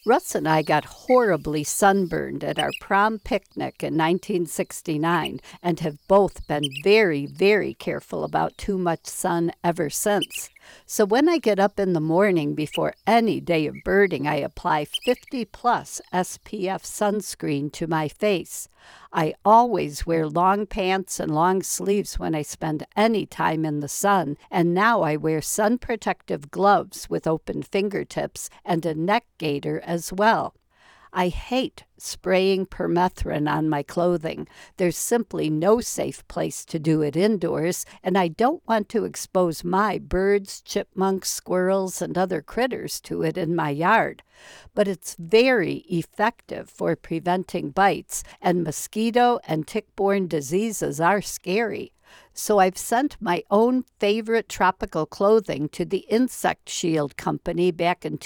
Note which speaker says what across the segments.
Speaker 1: Russ and I got horribly sunburned at our prom picnic in 1969 and have both been very, very careful about too much sun ever since. So when I get up in the morning before any day of birding, I apply 50 plus SPF sunscreen to my face. I always wear long pants and long sleeves when I spend any time in the sun, and now I wear sun protective gloves with open fingertips and a neck gaiter as well. I hate spraying permethrin on my clothing. There's simply no safe place to do it indoors, and I don't want to expose my birds, chipmunks, squirrels, and other critters to it in my yard. But it's very effective for preventing bites, and mosquito and tick-borne diseases are scary. So I've sent my own favorite tropical clothing to the Insect Shield Company back in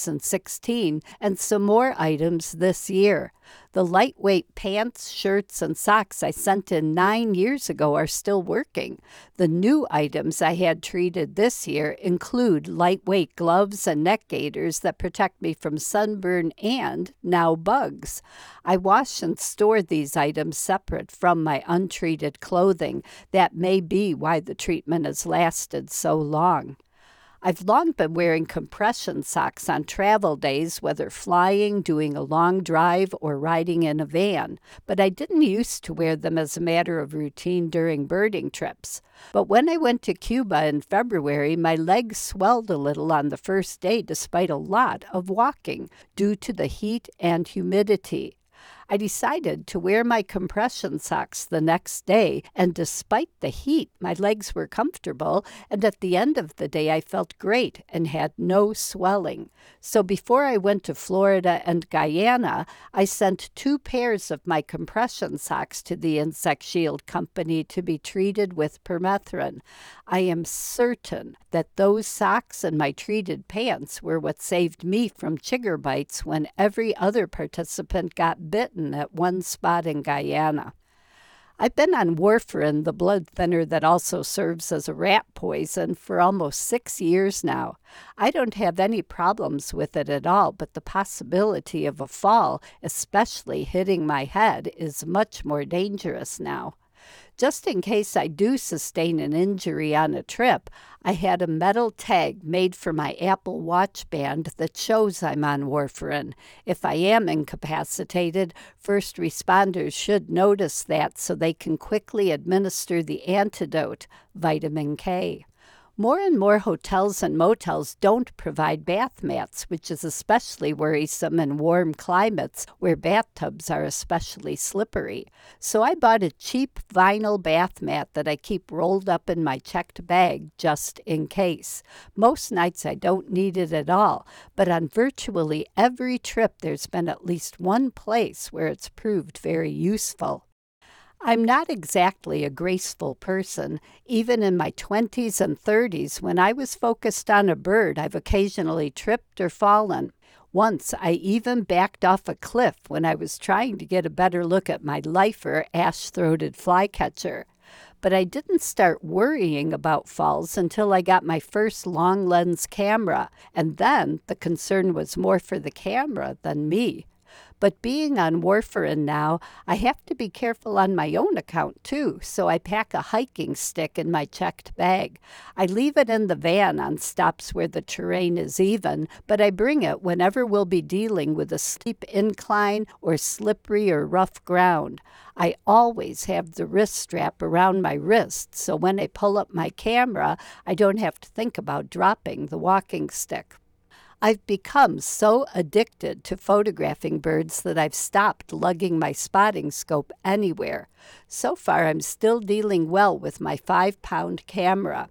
Speaker 1: 2016 and some more items this year. The lightweight pants, shirts, and socks I sent in 9 years ago are still working. The new items I had treated this year include lightweight gloves and neck gaiters that protect me from sunburn and, now, bugs. I wash and store these items separate from my untreated clothing. That may be why the treatment has lasted so long. I've long been wearing compression socks on travel days, whether flying, doing a long drive, or riding in a van, but I didn't used to wear them as a matter of routine during birding trips. But when I went to Cuba in February, my legs swelled a little on the first day despite a lot of walking due to the heat and humidity. I decided to wear my compression socks the next day, and despite the heat, my legs were comfortable, and at the end of the day I felt great and had no swelling. So before I went to Florida and Guyana, I sent 2 pairs of my compression socks to the Insect Shield Company to be treated with permethrin. I am certain that those socks and my treated pants were what saved me from chigger bites when every other participant got bitten at one spot in Guyana. I've been on warfarin, the blood thinner that also serves as a rat poison, for almost 6 years now. I don't have any problems with it at all, but the possibility of a fall, especially hitting my head, is much more dangerous now. Just in case I do sustain an injury on a trip, I had a metal tag made for my Apple Watch band that shows I'm on warfarin. If I am incapacitated, first responders should notice that so they can quickly administer the antidote, vitamin K. More and more hotels and motels don't provide bath mats, which is especially worrisome in warm climates where bathtubs are especially slippery. So I bought a cheap vinyl bath mat that I keep rolled up in my checked bag just in case. Most nights I don't need it at all, but on virtually every trip there's been at least one place where it's proved very useful. I'm not exactly a graceful person. Even in my 20s and 30s, when I was focused on a bird, I've occasionally tripped or fallen. Once, I even backed off a cliff when I was trying to get a better look at my lifer, ash-throated flycatcher. But I didn't start worrying about falls until I got my first long-lens camera, and then the concern was more for the camera than me. But being on warfarin now, I have to be careful on my own account too, so I pack a hiking stick in my checked bag. I leave it in the van on stops where the terrain is even, but I bring it whenever we'll be dealing with a steep incline or slippery or rough ground. I always have the wrist strap around my wrist, so when I pull up my camera, I don't have to think about dropping the walking stick. I've become so addicted to photographing birds that I've stopped lugging my spotting scope anywhere. So far, I'm still dealing well with my 5-pound camera.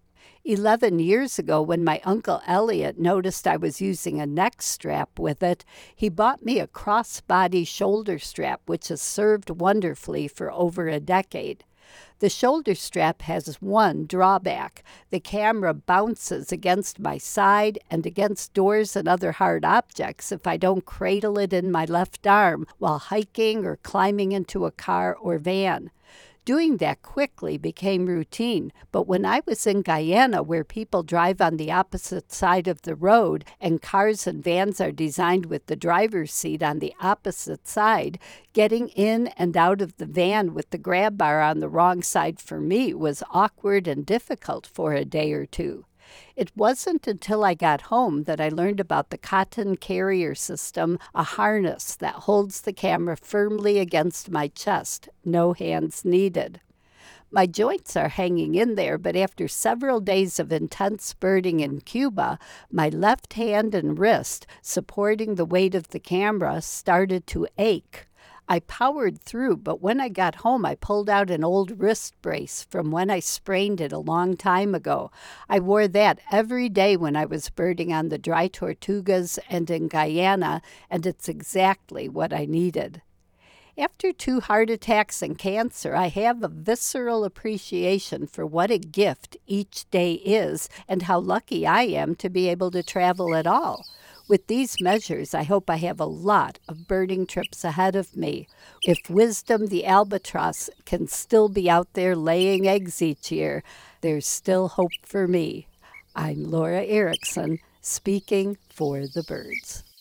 Speaker 1: 11 years ago, when my Uncle Elliot noticed I was using a neck strap with it, he bought me a crossbody shoulder strap, which has served wonderfully for over a decade. The shoulder strap has one drawback. The camera bounces against my side and against doors and other hard objects if I don't cradle it in my left arm while hiking or climbing into a car or van. Doing that quickly became routine, but when I was in Guyana, where people drive on the opposite side of the road and cars and vans are designed with the driver's seat on the opposite side, getting in and out of the van with the grab bar on the wrong side for me was awkward and difficult for a day or two. It wasn't until I got home that I learned about the Cotton Carrier System, a harness that holds the camera firmly against my chest, no hands needed. My joints are hanging in there, but after several days of intense birding in Cuba, my left hand and wrist, supporting the weight of the camera, started to ache. I powered through, but when I got home, I pulled out an old wrist brace from when I sprained it a long time ago. I wore that every day when I was birding on the Dry Tortugas and in Guyana, and it's exactly what I needed. After 2 heart attacks and cancer, I have a visceral appreciation for what a gift each day is and how lucky I am to be able to travel at all. With these measures, I hope I have a lot of birding trips ahead of me. If Wisdom the albatross can still be out there laying eggs each year, there's still hope for me. I'm Laura Erickson, speaking for the birds.